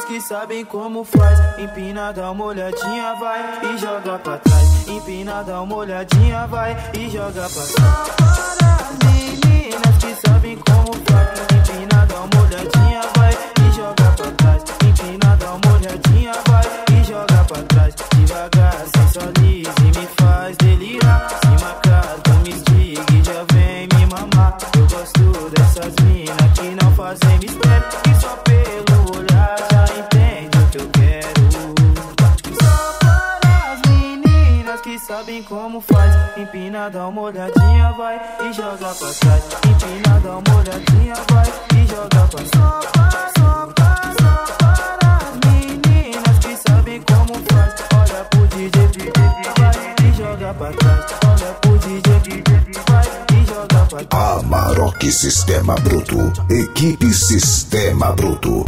meninas que sabem como faz. Empina, dá uma olhadinha, vai e joga pra trás. Empina, dá uma olhadinha, vai e joga pra trás. Meninas que sabem como faz. Empina, dá uma olhadinha, vai e joga pra trás. Empina, dá uma olhadinha, vai e joga pra trás. Devagar, sensualiza e me faz delirar. Se macaco, me estiga e já vem me mamar. Eu gosto dessas minas que não fazem mistério, que só pelo olhar já entende o que eu quero. Só para as meninas que sabem como faz. Empina, dá uma olhadinha, vai e joga pra trás. Empina, dá uma olhadinha, vai e joga pra trás. Só para as meninas que sabem como faz. Olha pro DJ, vai e joga pra trás. Olha pro DJ, vai e joga pra trás. Amarok Sistema Bruto, equipe Sistema Bruto.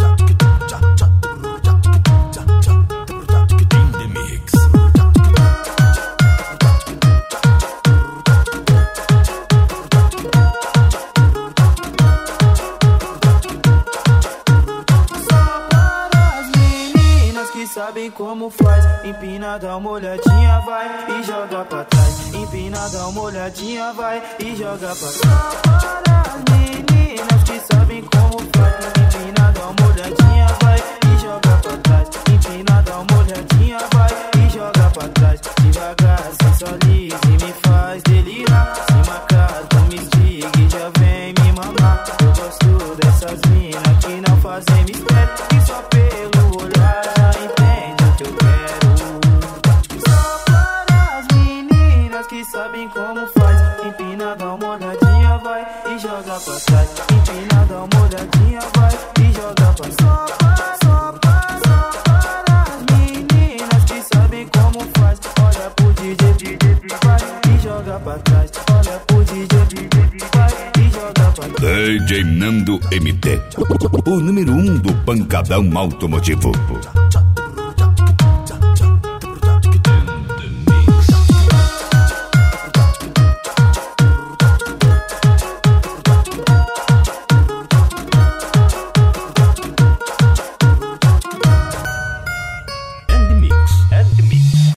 Sabem como faz. Empina, dá uma olhadinha, vai e joga pra trás. Empina, dá uma olhadinha, vai e joga pra trás. Para as meninas que sabem como faz. Empina, dá uma olhadinha, vai e joga pra trás. Empina, dá uma olhadinha, vai e joga pra trás. Devagar, sensualiza e me faz delirar. Se macaco, me estiga e já vem me mamar. Eu gosto dessas minas que não fazem mistério, que só pelo olhar já entende o que eu quero. Só para as meninas que sabem como faz. Empina, dá uma olhadinha, vai e joga pra trás. Empina, dá uma olhadinha, vai e joga pra trás. Só para as meninas que sabem como faz. Olha pro DJ, vai e joga pra trás. Olha pro DJ, vai e joga pra trás. DJ Nando MT, o número 1 do pancadão automotivo.